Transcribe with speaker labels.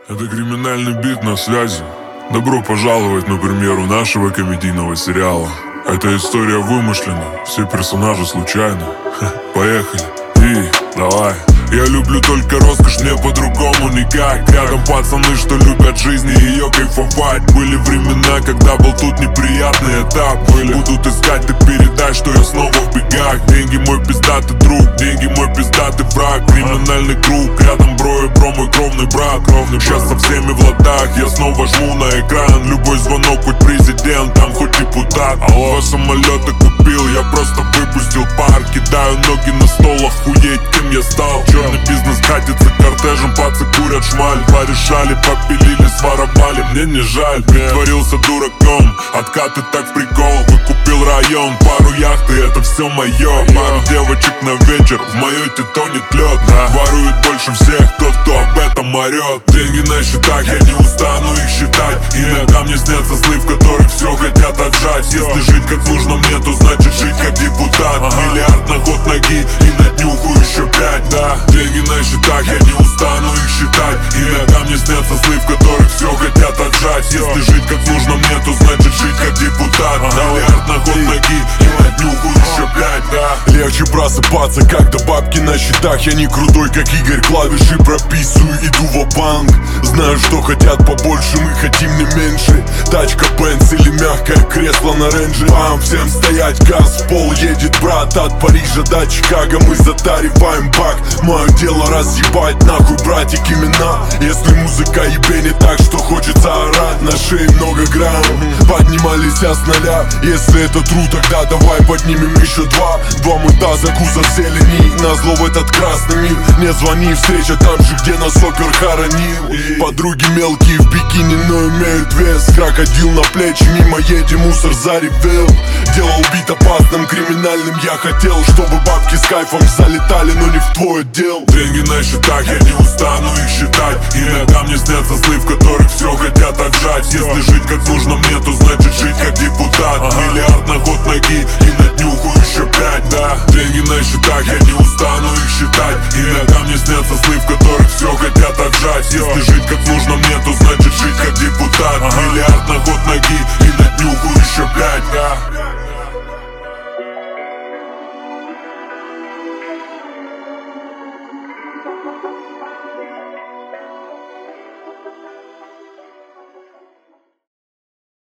Speaker 1: Это криминальный бит на связи. Добро пожаловать на премьеру нашего комедийного сериала. Эта история вымышлена, все персонажи случайны. Поехали. И давай. Я люблю только роскошь, мне по-другому никак. Рядом пацаны, что любят жизнь и ее кайфовать. Были времена, когда был тут неприятный этап. Будут искать, ты передай, что я снова в бегах. Деньги мой пиздатый друг, деньги мой пиздатый враг. Криминальный круг, рядом бро и бро, мой кровный брат. Сейчас со всеми в ладах, я снова жму на экран. Любой звонок, хоть президент, там хоть депутат. Алло, самолеты купил, я просто выпустил пар. Кидаю ноги на стол, охуеть, кем я стал. Черный бизнес катится кортежем, пацы курят шмаль. Порешали, попилили, своровали, мне не жаль. Притворился дураком, откаты так в прикол. Выкупил район, пару яхт, и это все мое. Пару девочек на вечер, в моей тонет лед. Ворует больше всех тот, кто об этом орет. Деньги на счетах, я не устану их считать. Иногда мне снятся сны, в которых все хотят отжать. Если жить как нужно мне, то значит жить как депутат. Миллиард на ход ноги и на днюху еще 5, да. Деньги на счетах, я не устану их считать. Иногда мне снятся сны, в которых все хотят отжать. Если жить как нужно мне, то значит жить как депутат. Миллиард на ход ноги и на днюху еще 5, да.
Speaker 2: Легче просыпаться, когда бабки на счетах. Я не крутой, как Игорь, клавиши прописываю, иду в банк. Знаю, что хотят побольше, мы хотим не меньше. Тачка, Бенц или мягкое кресло на рейнже. Вам всем стоять, газ в пол едет брат. От Парижа до Чикаго мы затариваем бак. Мое дело разъебать нахуй, братик, имена. Если музыка ебенит так, что хочется орать. На шее много грамм, поднимались с нуля. Если это тру, тогда давай поднимем еще два мульта за кузов зелени. Назло в этот красный мир. Не звони, встреча там же, где нас опер хоронил. Подруги мелкие в бикини, но имеют вес. Крокодил на плечи, мимо едем, мусор заревел. Дело убит опасным, криминальным. Я хотел, чтобы бабки с кайфом залетали, но не в твой отдел.
Speaker 1: Деньги на счетах, я не устану их считать. Иногда мне снятся сны, в которых все хотят отжать. Если жить как нужно мне, то значит жить как депутат. Миллиард на ход ноги и на днюху еще 5, да. Деньги на счетах, я не устану их считать. Иногда мне снятся сны, в которых все хотят отжать. Если жить как нужно мне, то значит жить как депутат. Миллиард на ход ноги и на днюху еще 5, да.